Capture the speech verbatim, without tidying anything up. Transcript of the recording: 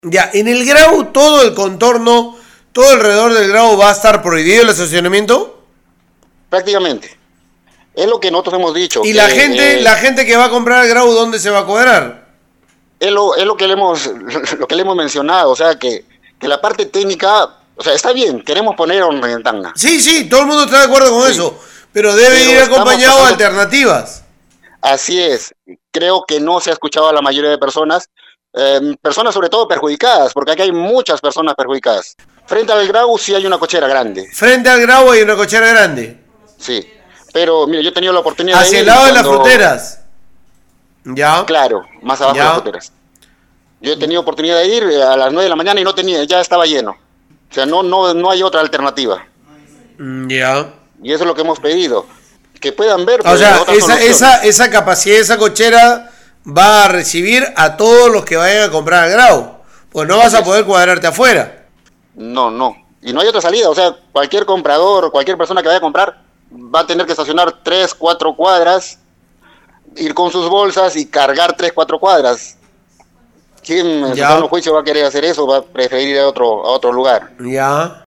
Ya, en el Grau todo el contorno, todo alrededor del Grau va a estar prohibido el estacionamiento. Prácticamente. Es lo que nosotros hemos dicho. Y que, la gente, eh, la gente que va a comprar el Grau, ¿dónde se va a cuadrar? es lo, es lo que le hemos, lo que le hemos mencionado, o sea que, que la parte técnica, o sea, está bien, queremos poner en tanga. Sí, sí, todo el mundo está de acuerdo con Sí, eso, pero debe pero ir acompañado de pasando, alternativas. así es, creo que no se ha escuchado a la mayoría de personas, eh, personas sobre todo perjudicadas, porque aquí hay muchas personas perjudicadas. Frente al Grau sí hay una cochera grande. Frente al Grau hay una cochera grande. Sí, pero mira, yo he tenido la oportunidad Hacia de el ir lado de las cuando, fruteras. Ya. claro, más abajo de las Ya. fruteras. Yo he tenido oportunidad de ir a las nueve de la mañana y no tenía, ya estaba lleno. O sea, no, no, no hay otra alternativa. Ya. Y eso es lo que hemos pedido. Que puedan ver O pues, sea, otras esa, soluciones. esa, esa capacidad, esa cochera va a recibir a todos los que vayan a comprar al Grau. Pues no vas Así a es. poder cuadrarte afuera. No, no. Y no hay otra salida. O sea, cualquier comprador, cualquier persona que vaya a comprar, va a tener que estacionar tres, cuatro cuadras, ir con sus bolsas y cargar tres, cuatro cuadras. ¿Quién en su Ya. sano juicio va a querer hacer eso? Va a preferir ir a otro, a otro lugar. Ya.